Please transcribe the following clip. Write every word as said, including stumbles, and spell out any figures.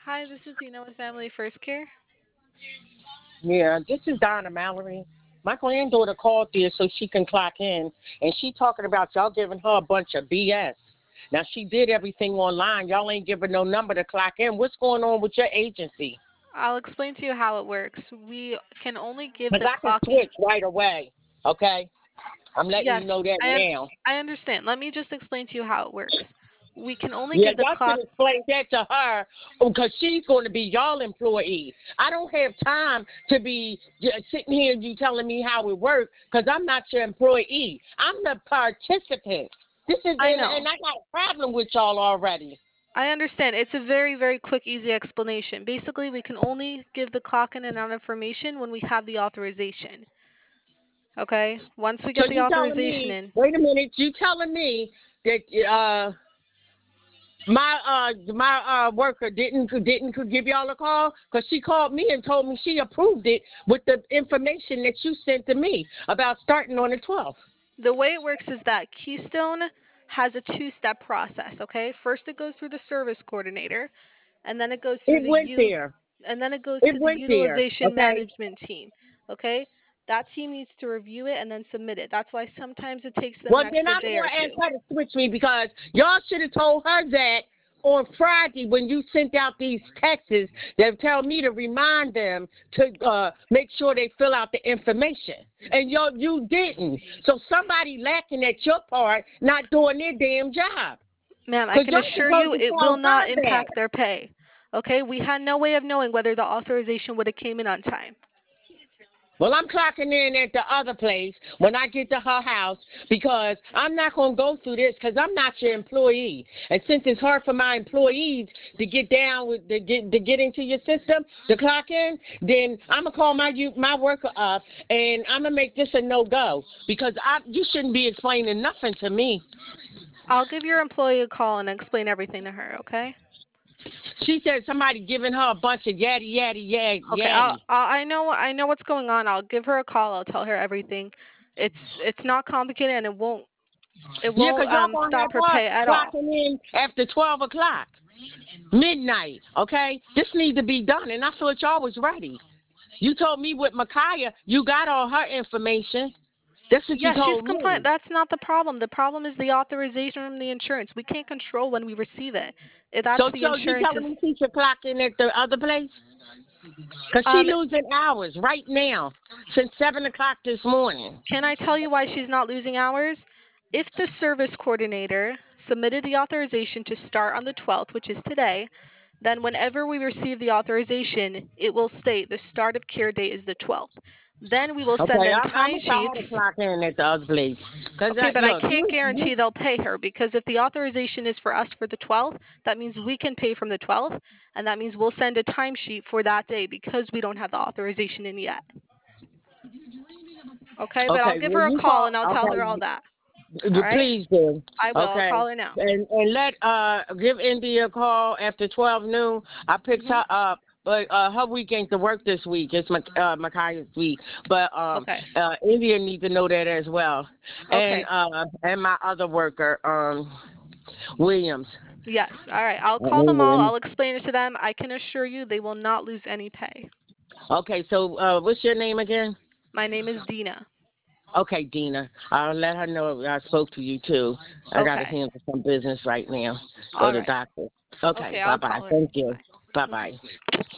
Hi, this is Dina with Family First Care. Yeah, this is Donna Mallory. My granddaughter called there so she can clock in, and she talking about y'all giving her a bunch of B S. Now she did everything online. Y'all ain't giving no number to clock in. What's going on with your agency? I'll explain to you how it works. We can only give Because the I can clocking. switch right away. Okay, I'm letting Yes, you know that I un- now. I understand. Let me just explain to you how it works. We can only Yeah, give the y'all should clock. explain that to her because she's going to be y'all employee. I don't have time to be just sitting here and you telling me how it works because I'm not your employee. I'm the participant. This is I and, know. and I got a problem with y'all already. I understand. It's a very, very quick, easy explanation. Basically, we can only give the clock in and out information when we have the authorization. Okay? Once we So get the you telling authorization me? in, Wait a minute. You telling me that uh my uh my uh worker didn't didn't could give y'all a call because she called me and told me she approved it with the information that you sent to me about starting on the twelfth. the way it works is that Keystone has a two-step process, okay? First it goes through the service coordinator, and then it goes through It the went u there. and then it goes It to the went there. utilization Okay. management team, okay? That team needs to review it and then submit it. That's why sometimes it takes them Well, an then extra I'm day or going to ask two. her to switch me because y'all should have told her that on Friday when you sent out these texts that tell me to remind them to uh, make sure they fill out the information. And y'all, you didn't. So somebody lacking at your part, not doing their damn job. Ma'am, I Because can y'all assure supposed you to it will tell not her that. impact their pay. Okay? We had no way of knowing whether the authorization would have came in on time. Well, I'm clocking in at the other place when I get to her house because I'm not going to go through this because I'm not your employee. And since it's hard for my employees to get down with to get to get into your system to clock in, then I'm gonna call my you my worker up and I'm gonna make this a no go because I you shouldn't be explaining nothing to me. I'll give your employee a call and explain everything to her, okay? She said somebody giving her a bunch of yaddy yaddy yad Okay, I'll, yaddy. I'll I know I know what's going on. I'll give her a call. I'll tell her everything. It's it's not complicated and it won't it Yeah, won't because y'all um gonna stop have her her pay at all. clocking in after twelve o'clock. Midnight, okay? This needs to be done, and I thought y'all was ready. You told me with Micaiah, you got all her information. That's what you Yeah, she's told compliant. me. That's not the problem. The problem is the authorization from the insurance. We can't control when we receive it. Eh, That's So, the so you insurance's. telling me she should clock in at the other place? Because she Um, losing hours right now since seven o'clock this morning. can I tell you why she's not losing hours? If the service coordinator submitted the authorization to start on the twelfth, which is today, then whenever we receive the authorization, it will state the start of care date is the twelfth. Then we will send Okay, them I'm, I'm going to tell her timesheets. to clock in at the other place. Because, Okay, but I look, can't you, you, guarantee they'll pay her because if the authorization is for us for the twelfth, that means we can pay from the twelfth, and that means we'll send a timesheet for that day because we don't have the authorization in yet. Okay, but I'll okay, give well, her a you call call, and I'll tell her all okay, that. All you right? please do. I will. I'll Okay. call her now. And and let uh give India a call after twelve noon. I picked Mhm. her up. But uh, her week ain't to work this week. It's my uh, Micaiah's week. But um, Okay. uh, India needs to know that as well. And Okay. uh, and my other worker, um, Williams. Yes. All right. I'll I call them mean, all. um, I'll explain it to them. I can assure you they will not lose any pay. okay, so uh, what's your name again? My name is Dina. Okay, Dina. I'll let her know I spoke to you too. I got to Okay. handle some business right now. Go All to the right. doctor. Okay, Okay, bye I'll bye. call her. Thank you. Bye. Bye Mhm. bye.